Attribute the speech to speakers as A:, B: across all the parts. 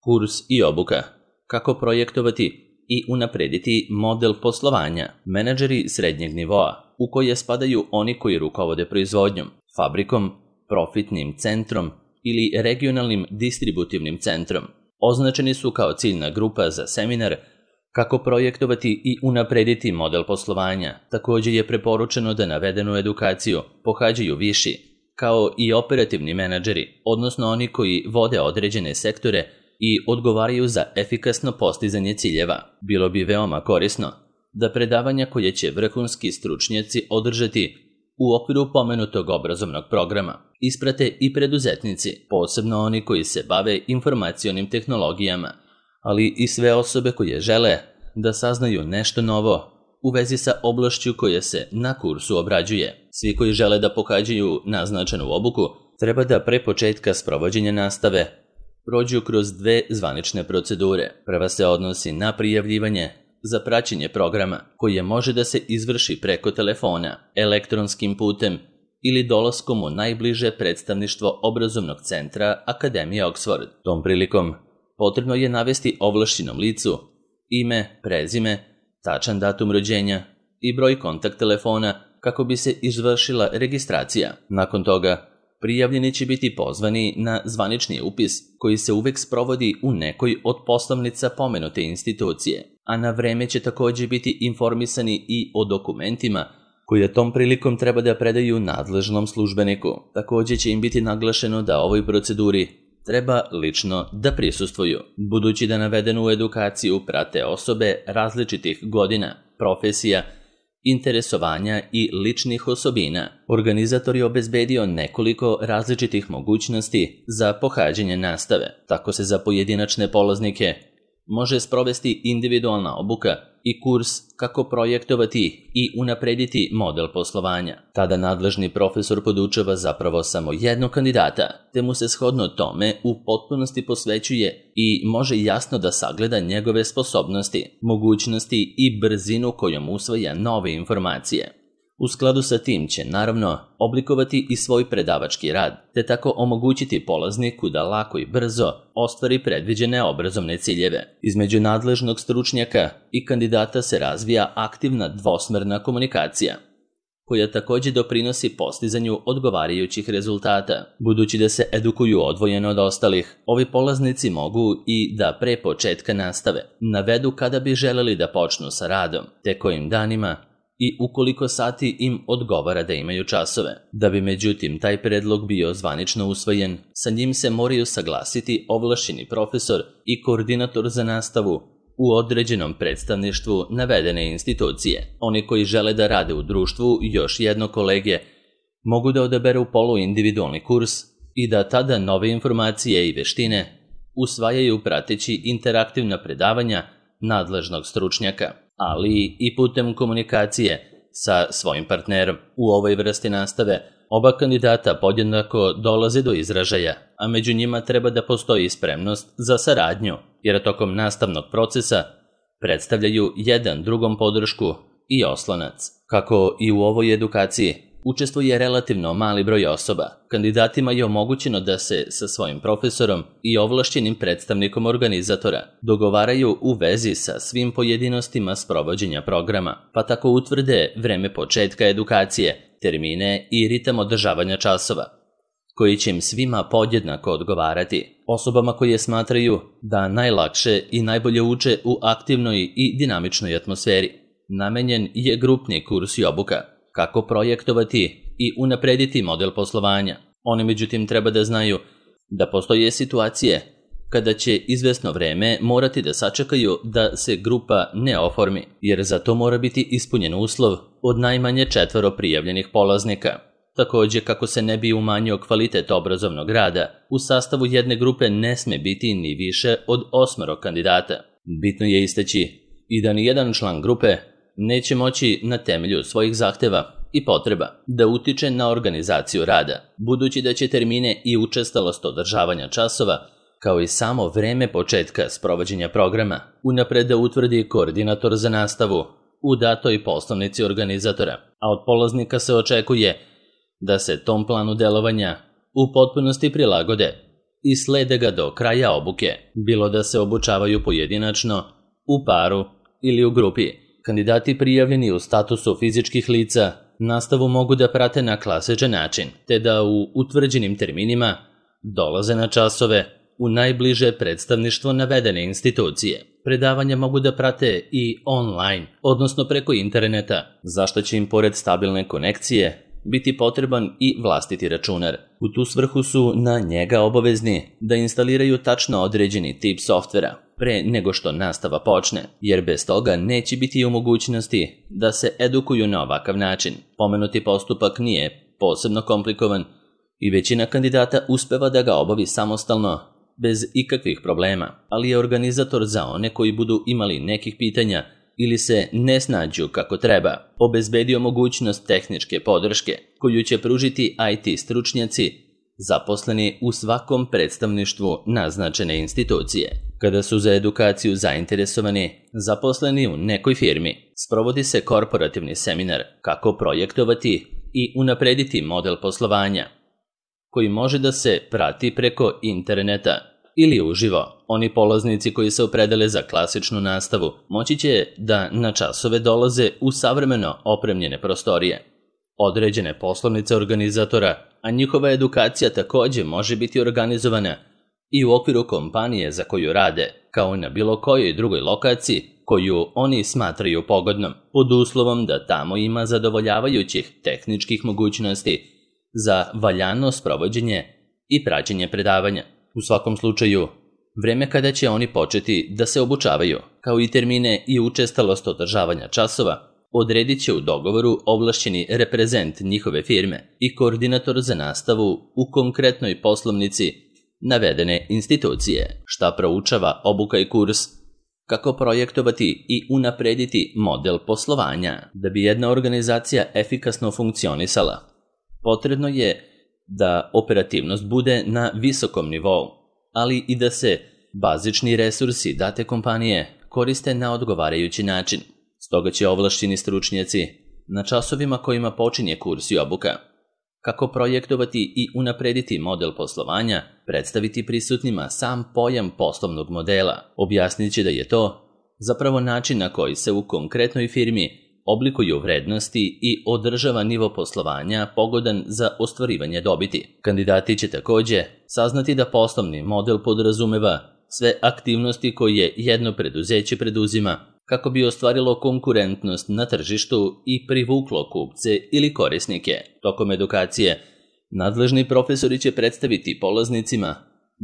A: Kurs i obuka. Kako projektovati i unaprediti model poslovanja. Menadžeri srednjeg nivoa, u koje spadaju oni koji rukovode proizvodnjom, fabrikom, profitnim centrom ili regionalnim distributivnim centrom. Označeni su kao ciljna grupa za seminar Kako projektovati i unaprediti model poslovanja. Također je preporučeno da navedenu edukaciju pohađaju viši, kao i operativni menadžeri, odnosno oni koji vode određene sektore i odgovaraju za efikasno postizanje ciljeva. Bilo bi veoma korisno da predavanja koje će vrhunski stručnjaci održati u okviru pomenutog obrazovnog programa isprate i preduzetnici, posebno oni koji se bave informacionim tehnologijama, ali i sve osobe koje žele da saznaju nešto novo u vezi sa oblašću koja se na kursu obrađuje. Svi koji žele da pohađaju naznačenu obuku treba da pre početka sprovođenja nastave prođu kroz 2 zvanične procedure. Prva se odnosi na prijavljivanje za praćenje programa, koje može da se izvrši preko telefona, elektronskim putem ili dolaskom u najbliže predstavništvo obrazovnog centra Akademije Oxford. Tom prilikom potrebno je navesti ovlašćenom licu ime, prezime, tačan datum rođenja i broj kontakt telefona kako bi se izvršila registracija. Nakon toga, prijavljeni će biti pozvani na zvanični upis koji se uvek sprovodi u nekoj od poslovnica pomenute institucije, a na vreme će također biti informisani i o dokumentima koje tom prilikom treba da predaju nadležnom službeniku. Također će im biti naglašeno da ovoj proceduri treba lično da prisustvuju, budući da navedenu edukaciju prate osobe različitih godina, profesija, interesovanja i ličnih osobina. Organizator je obezbedio nekoliko različitih mogućnosti za pohađanje nastave. Tako se za pojedinačne polaznike može sprovesti individualna obuka i kurs Kako projektovati i unaprediti model poslovanja. Tada nadležni profesor podučava zapravo samo jednog kandidata, te mu se shodno tome u potpunosti posvećuje i može jasno da sagleda njegove sposobnosti, mogućnosti i brzinu kojom usvaja nove informacije. U skladu sa tim će, naravno, oblikovati i svoj predavački rad, te tako omogućiti polazniku da lako i brzo ostvari predviđene obrazovne ciljeve. Između nadležnog stručnjaka i kandidata se razvija aktivna dvosmerna komunikacija, koja također doprinosi postizanju odgovarajućih rezultata. Budući da se edukuju odvojeno od ostalih, ovi polaznici mogu i da pre početka nastave navedu kada bi želeli da počnu sa radom, te kojim danima i ukoliko sati im odgovara da imaju časove. Da bi međutim taj predlog bio zvanično usvojen, sa njim se moraju saglasiti ovlašćeni profesor i koordinator za nastavu u određenom predstavništvu navedene institucije. Oni koji žele da rade u društvu još jedno kolege mogu da odaberu poluindividualni kurs i da tada nove informacije i veštine usvajaju prateći interaktivna predavanja nadležnog stručnjaka, ali i putem komunikacije sa svojim partnerom. U ovoj vrsti nastave oba kandidata podjednako dolaze do izražaja, a među njima treba da postoji spremnost za saradnju, jer tokom nastavnog procesa predstavljaju jedan drugom podršku i oslonac. Kako i u ovoj edukaciji učestvuje relativno mali broj osoba, kandidatima je omogućeno da se sa svojim profesorom i ovlašćenim predstavnikom organizatora dogovaraju u vezi sa svim pojedinostima sprovođenja programa, pa tako utvrde vreme početka edukacije, termine i ritam održavanja časova, koji će im svima podjednako odgovarati. Osobama koje smatraju da najlakše i najbolje uče u aktivnoj i dinamičnoj atmosferi, namenjen je grupni kurs i obuka Kako projektovati i unaprediti model poslovanja. Oni međutim treba da znaju da postoje situacije kada će izvesno vreme morati da sačekaju da se grupa ne oformi, jer za to mora biti ispunjen uslov od najmanje 4 prijavljenih polaznika. Također, kako se ne bi umanjio kvalitet obrazovnog rada, u sastavu jedne grupe ne sme biti ni više od 8 kandidata. Bitno je istaći i da ni jedan član grupe neće moći na temelju svojih zahteva i potreba da utiče na organizaciju rada, budući da će termine i učestalost održavanja časova, kao i samo vreme početka sprovođenja programa, unapred da utvrdi koordinator za nastavu u datoj poslovnici organizatora, a od polaznika se očekuje da se tom planu delovanja u potpunosti prilagode i slede ga do kraja obuke, bilo da se obučavaju pojedinačno, u paru ili u grupi. Kandidati prijavljeni u statusu fizičkih lica nastavu mogu da prate na klasičan način, te da u utvrđenim terminima dolaze na časove u najbliže predstavništvo navedene institucije. Predavanja mogu da prate i online, odnosno preko interneta, zašto će im pored stabilne konekcije biti potreban i vlastiti računar. U tu svrhu su na njega obavezni da instaliraju tačno određeni tip softvera pre nego što nastava počne, jer bez toga neće biti u mogućnosti da se edukuju na ovakav način. Pomenuti postupak nije posebno komplikovan i većina kandidata uspeva da ga obavi samostalno bez ikakvih problema, ali je organizator za one koji budu imali nekih pitanja ili se ne snađu kako treba, obezbedio mogućnost tehničke podrške koju će pružiti IT stručnjaci zaposleni u svakom predstavništvu naznačene institucije. Kada su za edukaciju zainteresovani zaposleni u nekoj firmi, sprovodi se korporativni seminar kako projektovati i unaprediti model poslovanja, koji može da se prati preko interneta ili uživo. Oni polaznici koji se opredele za klasičnu nastavu moći će da na časove dolaze u savremeno opremljene prostorije, određene poslovnice organizatora, a njihova edukacija takođe može biti organizovana i u okviru kompanije za koju rade, kao i na bilo kojoj drugoj lokaciji koju oni smatraju pogodnom, pod uslovom da tamo ima zadovoljavajućih tehničkih mogućnosti za valjano sprovođenje i praćenje predavanja. U svakom slučaju, vreme kada će oni početi da se obučavaju, kao i termine i učestalost održavanja časova, odredit će u dogovoru ovlašćeni reprezent njihove firme i koordinator za nastavu u konkretnoj poslovnici navedene institucije. Šta proučava obuka i kurs? Kako projektovati i unaprediti model poslovanja? Da bi jedna organizacija efikasno funkcionisala, potrebno je da operativnost bude na visokom nivou, ali i da se bazični resursi date kompanije koriste na odgovarajući način. Stoga će ovlašćeni stručnjaci na časovima kojima počinje kurs i obuka kako projektovati i unaprediti model poslovanja, predstaviti prisutnima sam pojam poslovnog modela. Objasnit će da je to zapravo način na koji se u konkretnoj firmi oblikuju vrednosti i održava nivo poslovanja pogodan za ostvarivanje dobiti. Kandidati će takođe saznati da poslovni model podrazumeva sve aktivnosti koje jedno preduzeće preduzima kako bi ostvarilo konkurentnost na tržištu i privuklo kupce ili korisnike. Tokom edukacije, nadležni profesori će predstaviti polaznicima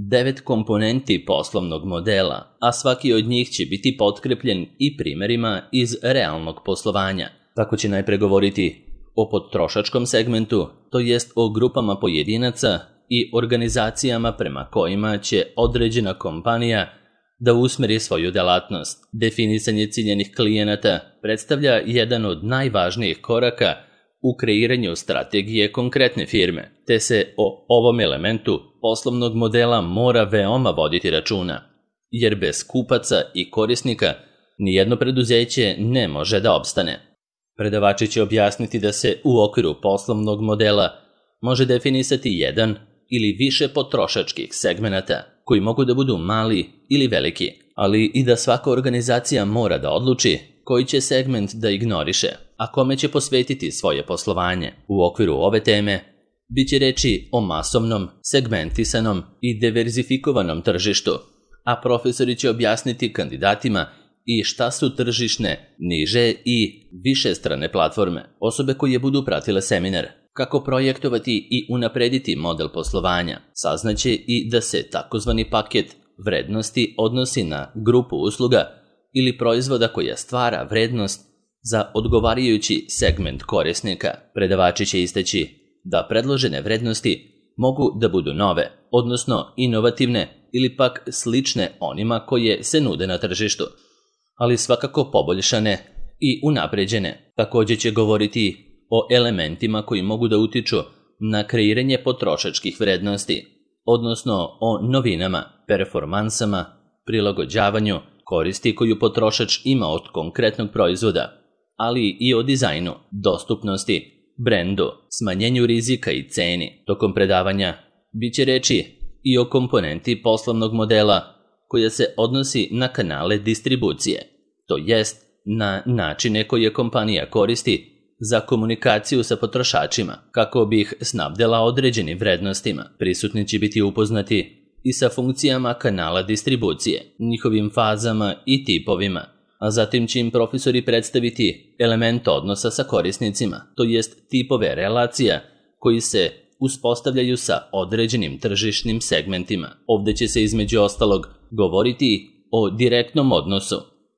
A: 9 komponenti poslovnog modela, a svaki od njih će biti potkrepljen i primerima iz realnog poslovanja. Tako će najpre govoriti o potrošačkom segmentu, to jest o grupama pojedinaca i organizacijama prema kojima će određena kompanija da usmeri svoju delatnost. Definisanje ciljanih klijenata predstavlja jedan od najvažnijih koraka u kreiranju strategije konkretne firme, te se o ovom elementu poslovnog modela mora veoma voditi računa, jer bez kupaca i korisnika nijedno preduzeće ne može da opstane. Predavači će objasniti da se u okviru poslovnog modela može definisati jedan ili više potrošačkih segmenata, koji mogu da budu mali ili veliki, ali i da svaka organizacija mora da odluči koji će segment da ignoriše, a kome će posvetiti svoje poslovanje. U okviru ove teme biće reči o masovnom, segmentisanom i diverzifikovanom tržištu, a profesori će objasniti kandidatima i šta su tržišne, niže i višestrane platforme. Osobe koje budu pratile seminar kako projektovati i unaprediti model poslovanja, saznaće i da se takozvani paket vrednosti odnosi na grupu usluga ili proizvoda koja stvara vrednost za odgovarajući segment korisnika. Predavači će istaći da predložene vrednosti mogu da budu nove, odnosno inovativne ili pak slične onima koje se nude na tržištu, ali svakako poboljšane i unapređene. Takođe će govoriti o elementima koji mogu da utiču na kreiranje potrošačkih vrednosti, odnosno o novinama, performansama, prilagođavanju, koristi koju potrošač ima od konkretnog proizvoda, ali i o dizajnu, dostupnosti, brendu, smanjenju rizika i ceni. Tokom predavanja biće reči i o komponenti poslovnog modela koja se odnosi na kanale distribucije, to jest na načine koje kompanija koristi za komunikaciju sa potrošačima kako bi ih snabdela određenim vrednostima. Prisutni će biti upoznati i sa funkcijama kanala distribucije, njihovim fazama i tipovima, a zatim će im profesori predstaviti element odnosa sa korisnicima, to jest tipove relacija koji se uspostavljaju sa određenim tržišnim segmentima. Ovdje će se između ostalog govoriti o direktnom odnosu,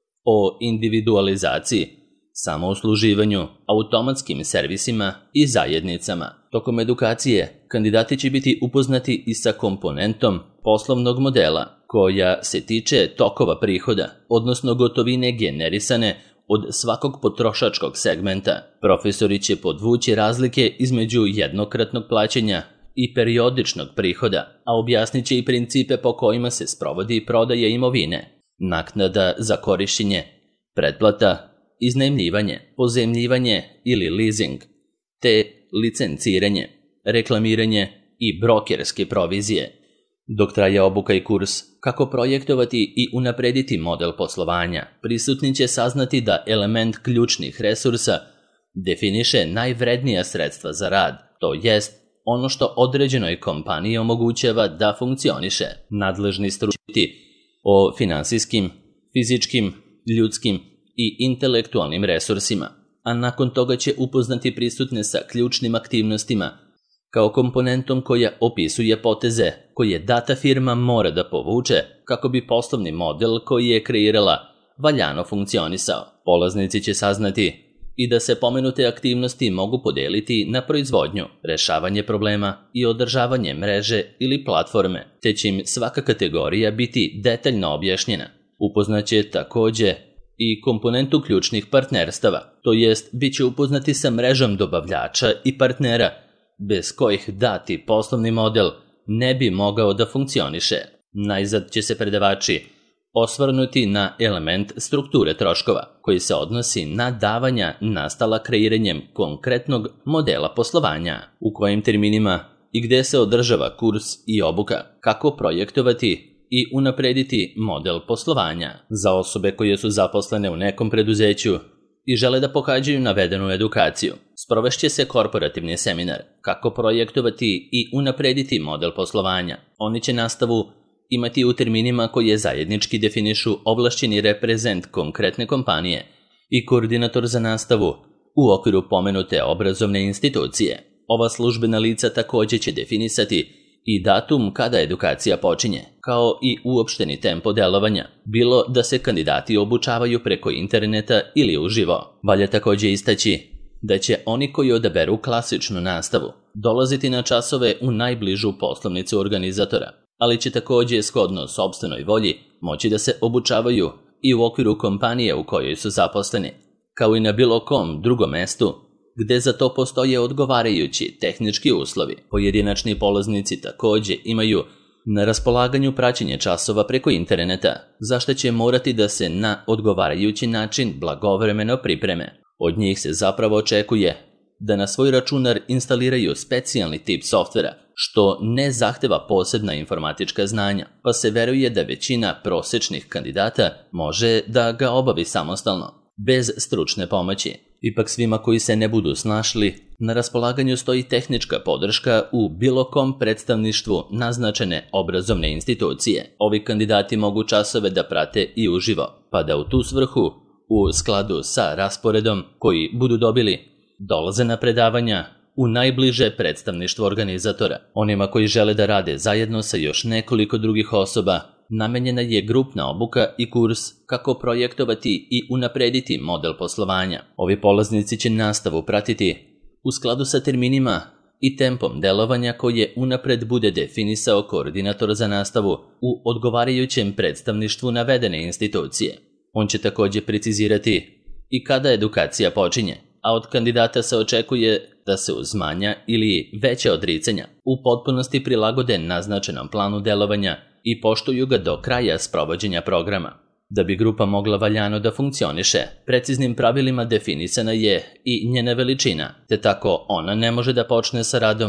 A: o individualizaciji, samousluživanju, automatskim servisima i zajednicama. Tokom edukacije kandidati će biti upoznati i sa komponentom poslovnog modela koja se tiče tokova prihoda, odnosno gotovine generisane od svakog potrošačkog segmenta. Profesori će podvući razlike između jednokratnog plaćanja i periodičnog prihoda, a objasnit će i principe po kojima se sprovodi prodaja imovine, naknada za korišćenje, pretplata, iznajmljivanje, pozajmljivanje ili leasing, te licenciranje, reklamiranje i brokerske provizije. Dok traje obuka i kurs kako projektovati i unaprediti model poslovanja, prisutni će saznati da element ključnih resursa definiše najvrednija sredstva za rad, to jest ono što određenoj kompaniji omogućava da funkcioniše. Nadležni stručnjaci o finansijskim, fizičkim, ljudskim i intelektualnim resursima, a nakon toga će upoznati prisutne sa ključnim aktivnostima kao komponentom koja opisuje poteze koje data firma mora da povuče kako bi poslovni model koji je kreirala valjano funkcionisao. Polaznici će saznati i da se pomenute aktivnosti mogu podeliti na proizvodnju, rešavanje problema i održavanje mreže ili platforme, te će im svaka kategorija biti detaljno objašnjena. Upoznaće takođe i komponentu ključnih partnerstava, to jest bit će upoznati sa mrežom dobavljača i partnera, bez kojih dati poslovni model ne bi mogao da funkcioniše. Najzad će se predavači osvrnuti na element strukture troškova, koji se odnosi na davanja nastala kreiranjem konkretnog modela poslovanja, u kojim terminima i gde se održava kurs i obuka, kako projektovati i unaprediti model poslovanja. Za osobe koje su zaposlene u nekom preduzeću i žele da pohađaju navedenu edukaciju, sprovešće se korporativni seminar kako projektovati i unaprediti model poslovanja. Oni će nastavu imati u terminima koje zajednički definišu ovlašćeni reprezent konkretne kompanije i koordinator za nastavu u okviru pomenute obrazovne institucije. Ova službena lica takođe će definisati i datum kada edukacija počinje, kao i uopšteni tempo delovanja, bilo da se kandidati obučavaju preko interneta ili uživo. Valja takođe istaći da će oni koji odaberu klasičnu nastavu dolaziti na časove u najbližu poslovnicu organizatora, ali će takođe shodno sopstvenoj volji moći da se obučavaju i u okviru kompanije u kojoj su zaposleni, kao i na bilo kom drugom mestu gde za to postoje odgovarajući tehnički uslovi. Pojedinačni polaznici takođe imaju na raspolaganju praćenje časova preko interneta, za što će morati da se na odgovarajući način blagovremeno pripreme. Od njih se zapravo očekuje da na svoj računar instaliraju specijalni tip softvera, što ne zahteva posebna informatička znanja, pa se veruje da većina prosečnih kandidata može da ga obavi samostalno, bez stručne pomoći. Ipak svima koji se ne budu snašli, na raspolaganju stoji tehnička podrška u bilo kom predstavništvu naznačene obrazovne institucije. Ovi kandidati mogu časove da prate i uživo, pa da u tu svrhu, u skladu sa rasporedom koji budu dobili, dolaze na predavanja u najbliže predstavništvo organizatora. Onima koji žele da rade zajedno sa još nekoliko drugih osoba, namenjena je grupna obuka i kurs kako projektovati i unaprediti model poslovanja. Ovi polaznici će nastavu pratiti u skladu sa terminima i tempom delovanja koje unapred bude definisao koordinator za nastavu u odgovarajućem predstavništvu navedene institucije. On će takođe precizirati i kada edukacija počinje, a od kandidata se očekuje da se uz manja ili veća odricanja u potpunosti prilagode naznačenom planu delovanja i poštuju ga do kraja sprovođenja programa. Da bi grupa mogla valjano da funkcioniše, preciznim pravilima definisana je i njena veličina, te tako ona ne može da počne sa radom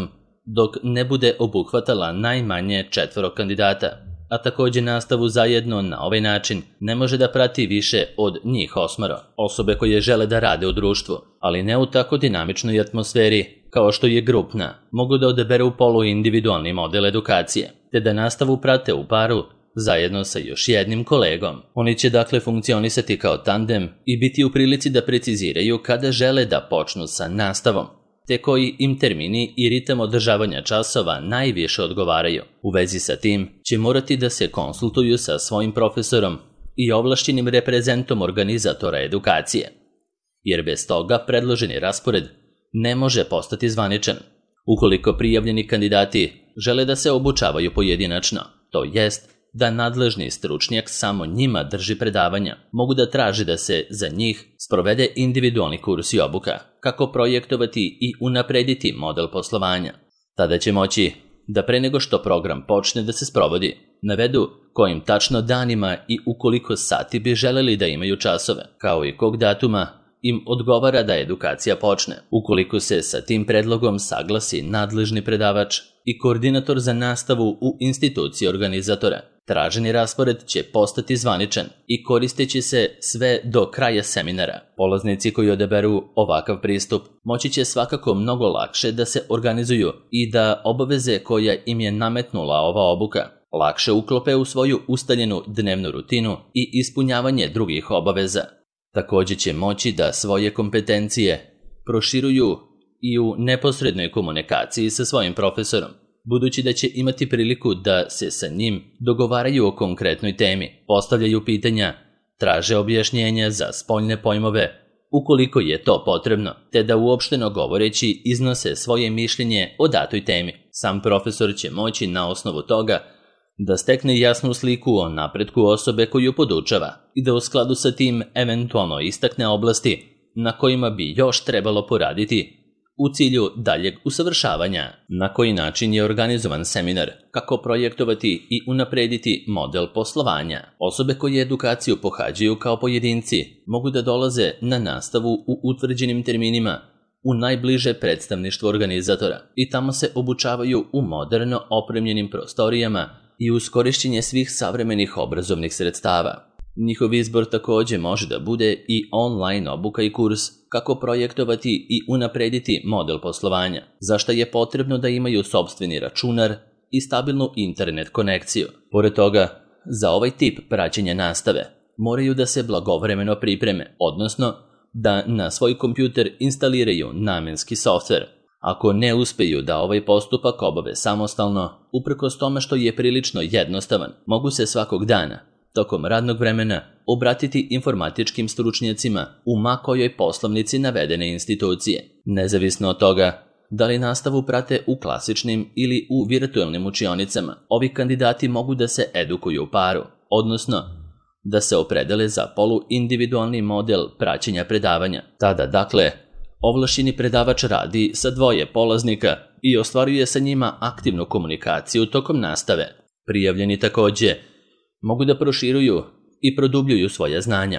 A: dok ne bude obuhvatala najmanje 4 kandidata, a takođe nastavu zajedno na ovaj način ne može da prati više od njih 8. Osobe koje žele da rade u društvu, ali ne u tako dinamičnoj atmosferi kao što je grupna, mogu da odaberu poluindividualni model edukacije, te da nastavu prate u paru zajedno sa još jednim kolegom. Oni će dakle funkcionisati kao tandem i biti u prilici da preciziraju kada žele da počnu sa nastavom, te koji im termini i ritam održavanja časova najviše odgovaraju. U vezi sa tim će morati da se konsultuju sa svojim profesorom i ovlašćenim reprezentom organizatora edukacije, jer bez toga predloženi raspored ne može postati zvaničan. Ukoliko prijavljeni kandidati žele da se obučavaju pojedinačno, to jest da nadležni stručnjak samo njima drži predavanja, mogu da traže da se za njih sprovede individualni kurs i obuka, kako projektovati i unaprediti model poslovanja. Tada će moći da pre nego što program počne da se sprovodi, navedu kojim tačno danima i u koliko sati bi želeli da imaju časove, kao i kog datuma im odgovara da edukacija počne. Ukoliko se sa tim predlogom saglasi nadležni predavač i koordinator za nastavu u instituciji organizatora, traženi raspored će postati zvaničan i koristeći se sve do kraja seminara. Polaznici koji odaberu ovakav pristup moći će svakako mnogo lakše da se organizuju i da obaveze koja im je nametnula ova obuka lakše uklope u svoju ustaljenu dnevnu rutinu i ispunjavanje drugih obaveza. Takođe će moći da svoje kompetencije proširuju i u neposrednoj komunikaciji sa svojim profesorom, budući da će imati priliku da se sa njim dogovaraju o konkretnoj temi, postavljaju pitanja, traže objašnjenja za spoljne pojmove, ukoliko je to potrebno, te da uopšteno govoreći iznose svoje mišljenje o datoj temi. Sam profesor će moći na osnovu toga da stekne jasnu sliku o napretku osobe koju podučava i da u skladu sa tim eventualno istakne oblasti na kojima bi još trebalo poraditi u cilju daljeg usavršavanja. Na koji način je organizovan seminar, kako projektovati i unaprediti model poslovanja. Osobe koje edukaciju pohađaju kao pojedinci mogu da dolaze na nastavu u utvrđenim terminima u najbliže predstavništvo organizatora i tamo se obučavaju u moderno opremljenim prostorijama i uz korišćenje svih savremenih obrazovnih sredstava. Njihov izbor takođe može da bude i online obuka i kurs kako projektovati i unaprediti model poslovanja, za što je potrebno da imaju sopstveni računar i stabilnu internet konekciju. Pored toga, za ovaj tip praćenja nastave moraju da se blagovremeno pripreme, odnosno da na svoj kompjuter instaliraju namenski softver. Ako ne uspeju da ovaj postupak obave samostalno, uprkos tome što je prilično jednostavan, mogu se svakog dana, tokom radnog vremena, obratiti informatičkim stručnjacima u ma kojoj poslovnici navedene institucije. Nezavisno od toga da li nastavu prate u klasičnim ili u virtualnim učionicama, ovi kandidati mogu da se edukuju u paru, odnosno da se opredele za poluindividualni model praćenja predavanja. Tada, dakle, ovlašćeni predavač radi sa 2 polaznika i ostvaruje sa njima aktivnu komunikaciju tokom nastave. Prijavljeni takođe mogu da proširuju i produbljuju svoja znanja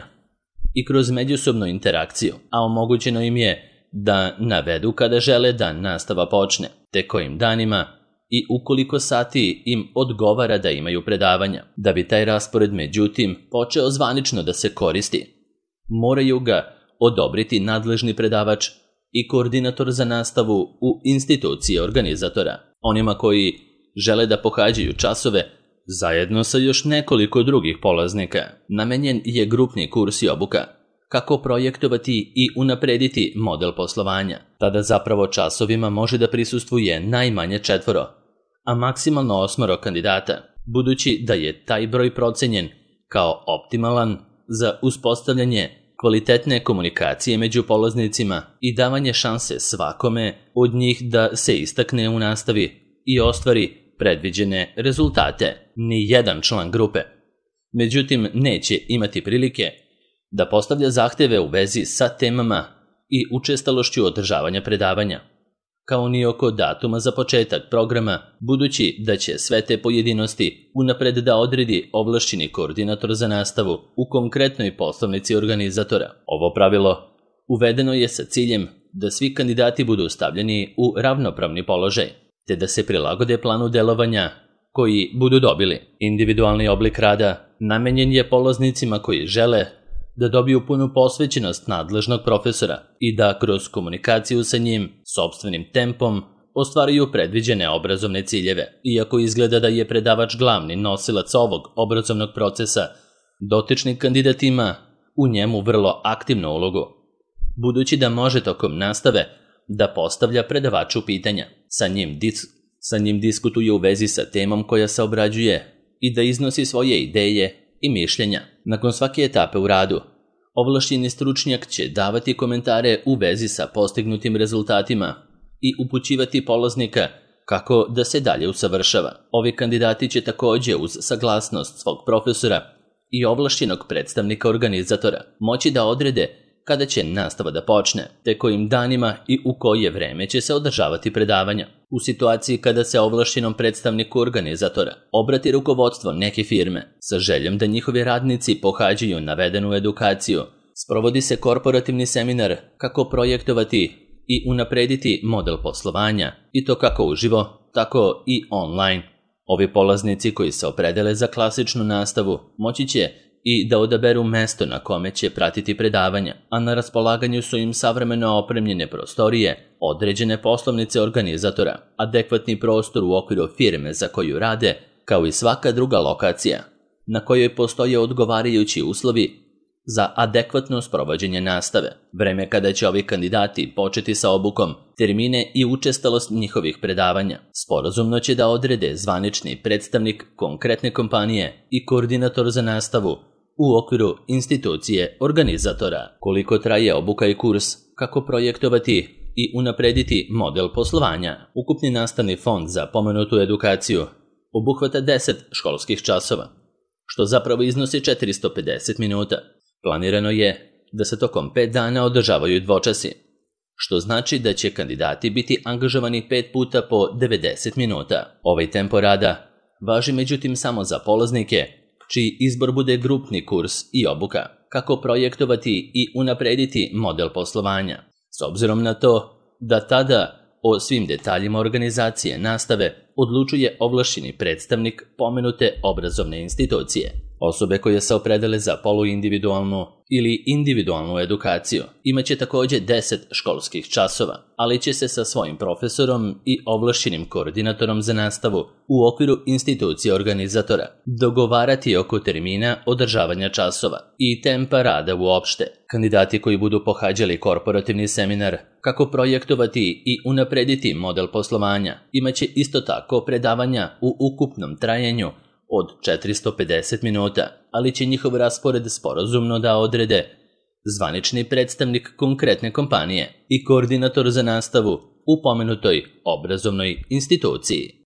A: i kroz međusobnu interakciju, a omogućeno im je da navedu kada žele da nastava počne, te kojim danima i ukoliko sati im odgovara da imaju predavanja. Da bi taj raspored međutim počeo zvanično da se koristi, moraju ga odobriti nadležni predavač i koordinator za nastavu u instituciji organizatora. Onima koji žele da pohađaju časove zajedno sa još nekoliko drugih polaznika, namenjen je grupni kurs i obuka, kako projektovati i unaprediti model poslovanja. Tada zapravo časovima može da prisustvuje najmanje 4, a maksimalno 8 kandidata, budući da je taj broj procenjen kao optimalan za uspostavljanje kvalitetne komunikacije među polaznicima i davanje šanse svakome od njih da se istakne u nastavi i ostvari predviđene rezultate. Ni jedan član grupe, međutim, neće imati prilike da postavlja zahteve u vezi sa temama i učestalošću održavanja predavanja, kao ni oko datuma za početak programa, budući da će sve te pojedinosti unapred da odredi ovlašćeni koordinator za nastavu u konkretnoj poslovnici organizatora. Ovo pravilo uvedeno je sa ciljem da svi kandidati budu stavljeni u ravnopravni položaj, te da se prilagode planu delovanja koji budu dobili. Individualni oblik rada namenjen je polaznicima koji žele da dobiju punu posvećenost nadležnog profesora i da kroz komunikaciju sa njim, sopstvenim tempom, ostvaruju predviđene obrazovne ciljeve. Iako izgleda da je predavač glavni nosilac ovog obrazovnog procesa, dotični kandidat ima u njemu vrlo aktivnu ulogu, budući da može tokom nastave da postavlja predavaču pitanja, sa njim diskutuje u vezi sa temom koja se obrađuje i da iznosi svoje ideje i mišljenja. Nakon svake etape u radu, ovlašćeni stručnjak će davati komentare u vezi sa postignutim rezultatima i upućivati polaznika kako da se dalje usavršava. Ovi kandidati će takođe uz saglasnost svog profesora i ovlašćenog predstavnika organizatora moći da odrede kada će nastava da počne, te kojim danima i u koje vreme će se održavati predavanja. U situaciji kada se ovlašćenom predstavniku organizatora obrati rukovodstvo neke firme sa željom da njihovi radnici pohađaju navedenu edukaciju, sprovodi se korporativni seminar kako projektovati i unaprediti model poslovanja, i to kako uživo, tako i online. Ovi polaznici koji se opredele za klasičnu nastavu moći će i da odaberu mesto na kome će pratiti predavanja, a na raspolaganju su im savremeno opremljene prostorije, određene poslovnice organizatora, adekvatni prostor u okviru firme za koju rade, kao i svaka druga lokacija na kojoj postoje odgovarajući uslovi za adekvatno sprovođenje nastave. Vreme kada će ovi kandidati početi sa obukom, termine i učestalost njihovih predavanja sporazumno će da odrede zvanični predstavnik konkretne kompanije i koordinator za nastavu u okviru institucije organizatora. Koliko traje obuka i kurs, kako projektovati i unaprediti model poslovanja, ukupni nastavni fond za pomenutu edukaciju obuhvata 10 školskih časova, što zapravo iznosi 450 minuta. Planirano je da se tokom 5 dana održavaju dvočasi, što znači da će kandidati biti angažovani 5 puta po 90 minuta. Ovaj tempo rada važi međutim samo za polaznike čiji izbor bude grupni kurs i obuka, kako projektovati i unaprediti model poslovanja, s obzirom na to da tada o svim detaljima organizacije nastave odlučuje ovlašćeni predstavnik pomenute obrazovne institucije. Osobe koje se opredele za poluindividualnu ili individualnu edukaciju imaće takođe 10 školskih časova, ali će se sa svojim profesorom i ovlašćenim koordinatorom za nastavu u okviru institucije organizatora dogovarati oko termina održavanja časova i tempa rada uopšte. Kandidati koji budu pohađali korporativni seminar kako projektovati i unaprediti model poslovanja imaće isto tako predavanja u ukupnom trajanju od 450 minuta, ali će njihov raspored sporazumno da odrede zvanični predstavnik konkretne kompanije i koordinator za nastavu u pomenutoj obrazovnoj instituciji.